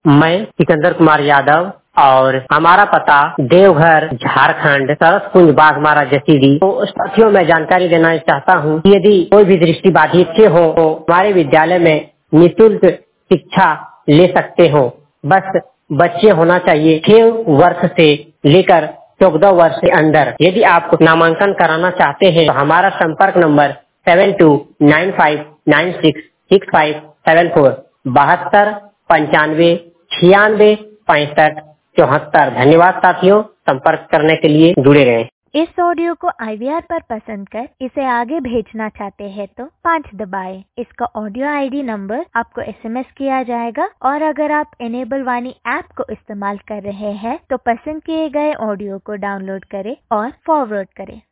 मैं सिकंदर कुमार यादव और हमारा पता देवघर झारखंड सरसकुंज बाघमारा जसीडीह। तो साथियों मैं जानकारी देना चाहता हूँ कि यदि कोई भी दृष्टिबाधित बच्चे हो तो हमारे विद्यालय में निःशुल्क शिक्षा ले सकते हो। बस बच्चे होना चाहिए 6 वर्ष से लेकर 14 वर्ष के अंदर। यदि आप नामांकन कराना चाहते हैं तो हमारा संपर्क नंबर 7295966574 7295966574। धन्यवाद साथियों, संपर्क करने के लिए जुड़े रहें। इस ऑडियो को IVR पर पसंद कर इसे आगे भेजना चाहते हैं तो 5 दबाएं। इसका ऑडियो ID नंबर आपको SMS किया जाएगा और अगर आप इनेबल वाणी ऐप को इस्तेमाल कर रहे हैं तो पसंद किए गए ऑडियो को डाउनलोड करें और फॉरवर्ड करें।